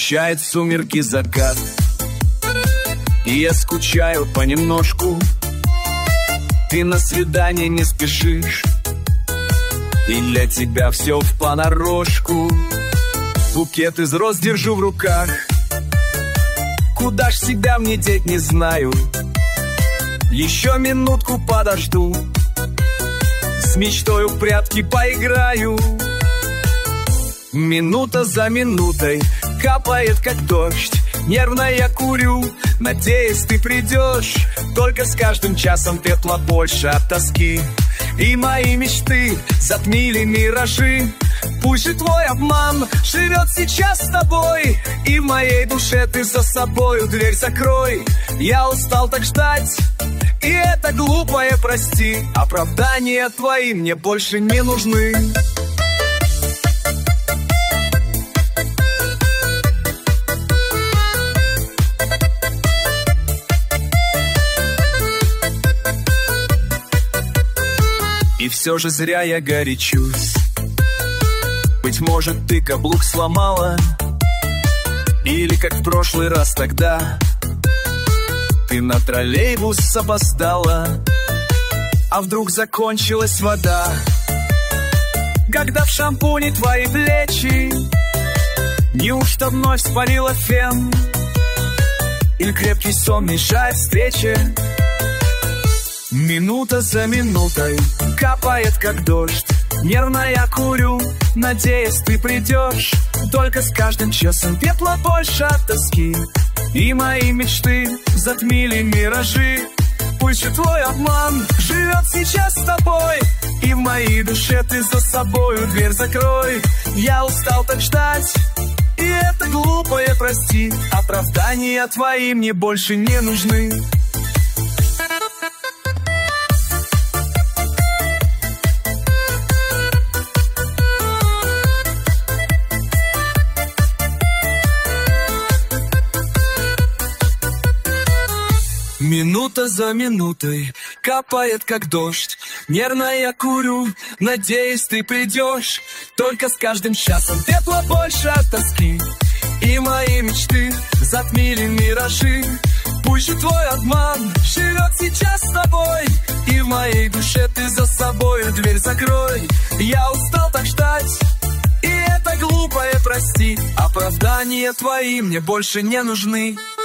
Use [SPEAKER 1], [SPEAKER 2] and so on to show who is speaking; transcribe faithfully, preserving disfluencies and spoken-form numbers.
[SPEAKER 1] Сгущает сумерки закат, и я скучаю понемножку. Ты на свидание не спешишь, и для тебя все в понарошку. Букет из роз держу в руках, куда ж себя мне деть не знаю. Еще минутку подожду, с мечтой в прятки поиграю. Минута за минутой капает как дождь, нервно я курю, надеюсь ты придешь. Только с каждым часом пепла больше от тоски, и мои мечты затмили миражи. Пусть же твой обман живет сейчас с тобой, и в моей душе ты за собою дверь закрой. Я устал так ждать, и это глупое прости. Оправдания твои мне больше не нужны. И все же зря я горячусь. Быть может, ты каблук сломала, или как в прошлый раз тогда ты на троллейбус опоздала. А вдруг закончилась вода, когда в шампуне твои плечи? Неужто вновь спалила фен, или крепкий сон мешает встрече? Минута за минутой капает как дождь, нервно я курю, надеюсь ты придешь. Только с каждым часом пепла больше от тоски, и мои мечты затмили миражи. Пусть же твой обман живет сейчас с тобой, и в моей душе ты за собою дверь закрой. Я устал так ждать, и это глупое прости. Оправдания твои мне больше не нужны. Минута за минутой капает как дождь, нервно я курю, надеюсь ты придешь. Только с каждым часом пепла больше от тоски, и мои мечты затмили миражи. Пусть же твой обман живет сейчас с тобой, и в моей душе ты за собою дверь закрой. Я устал так ждать, и это глупое прости. Оправдания твои мне больше не нужны.